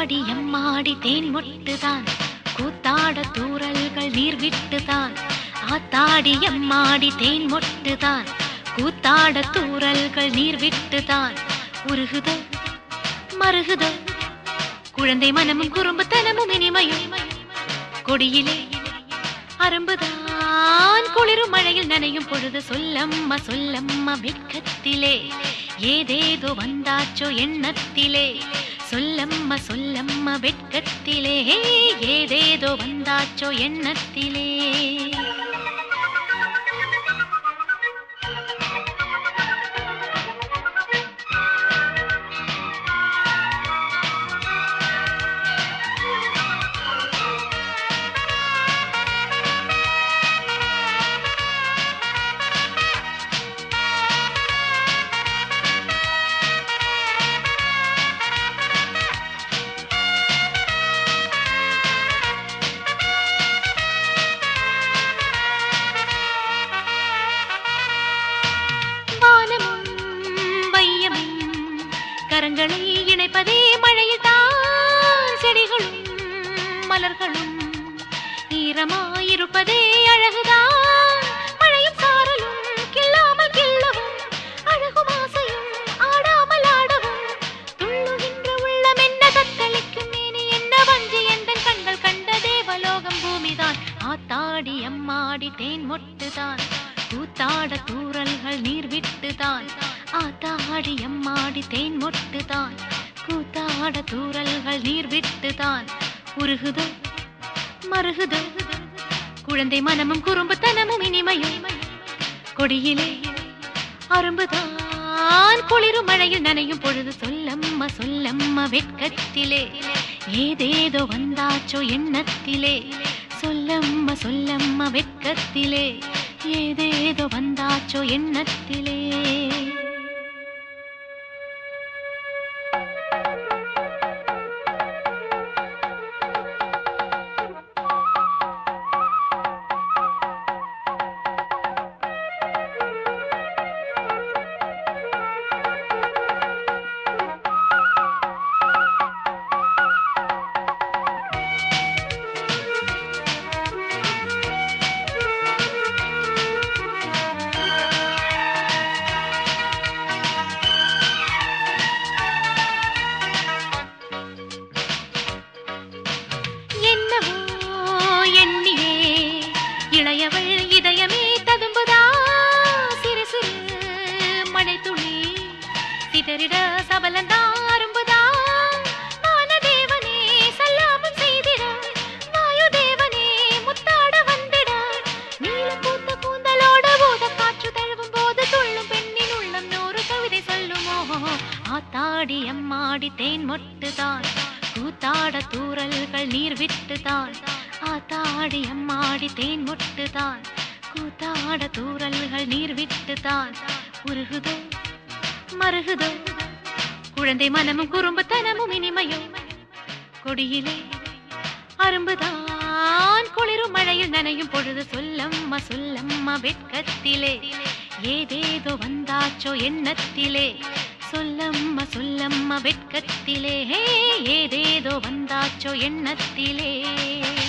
ஆத்தாடி எம்மாடி தேன் மொட்டுதான், கூத்தாட தூறல்கள் நீர் விட்டுதான். ஆத்தாடி எம்மாடி தேன் மொட்டுதான், கூத்தாட தூறல்கள் நீர் விட்டுதான். உருகுதோ மருகுதோ குழந்தை மனமும் குறும்புத்தனமும் இனிமையும், கொடியிலே அரும்புதான் குளிரும் மழையில் நனையும் பொழுது. சொல்லம்மா சொல்லம்மா வெட்கத்திலே ஏதேதோ வந்தாச்சோ எண்ணத்திலே. சொல்லம்மா சொல்லம்மா வெட்கத்திலே ஏதேதோ வந்தாச்சோ எண்ணத்திலே. கரங்களை இணைப்பதே மழையில் தான், செடிகளும் மலர்களும் ஈரமாயிருப்பதே அழகுதான். மழையும் சாரலும் கில்லாமல் கில்லவும், அழகும் ஆசையும் ஆடாமல் ஆடவும். துள்ளுகின்ற உள்ளம் என்ன தத்தளிக்கும் மேனி என்ன வஞ்சி எந்தன் கண்கள் கண்ட தேவலோகம் பூமிதான். ஆத்தாடி அம்மாடி தேன் மொட்டுதான், கூத்தாட தூறல்கள் நீர் விட்டுதான். ஆத்தாடி எம்மாடி தேன் மொட்டுதான், கூத்தாட தூறல்கள் நீர் விட்டுதான். உருகுதோ மருகுதோ குழந்தை மனமும் குறும்புத்தனமும் இனிமையும், கொடியிலே அரும்புதான் குளிரும் மழையில் நனையும் பொழுது. சொல்லம்மா சொல்லம்மா வெட்கத்திலே ஏதேதோ வந்தாச்சோ எண்ணத்திலே. சொல்லம்மா சொல்லம்மா வெட்கத்திலே ஏதேதோ வந்தாச்சோ எண்ணத்திலே. இளையவள் இதயமே ததும்புதா, சிறு சிறு மழை துளி சிதறிட சபலந்தா அரும்புதா. வானதேவனே சல்லாபம் செய்திட, வாயுதேவனே முத்தாட வந்திட. நீல பூத்த கூந்தலோட பூத காற்று தழுவும் போது துள்ளும் பெண்ணின் உள்ளம் நூறு கவிதை சொல்லுமோ. ஆத்தாடி அம்மாடி தேன் மொட்டுதான், கூத்தாட தூறல்கள் நீர் விட்டுதான். ஆத்தாடி அம்மாடி தேன் மொட்டுதான், கூத்தாட தூறல்கள் நீர் விட்டுதான். உருகுதோ மருகுதோ குழந்தை மனமும் குறும்புத்தனமும் இனிமையும், கொடியிலே அரும்புதான் குளிரும் மழையில் நனையும் பொழுது. சொல்லம்மா சொல்லம்மா வெட்கத்திலே ஏதேதோ வந்தாச்சோ எண்ணத்திலே. சொல்லம்மா சொல்லம்மா வெட்கத்திலே ஏதேதோ வந்தாச்சோ எண்ணத்திலே.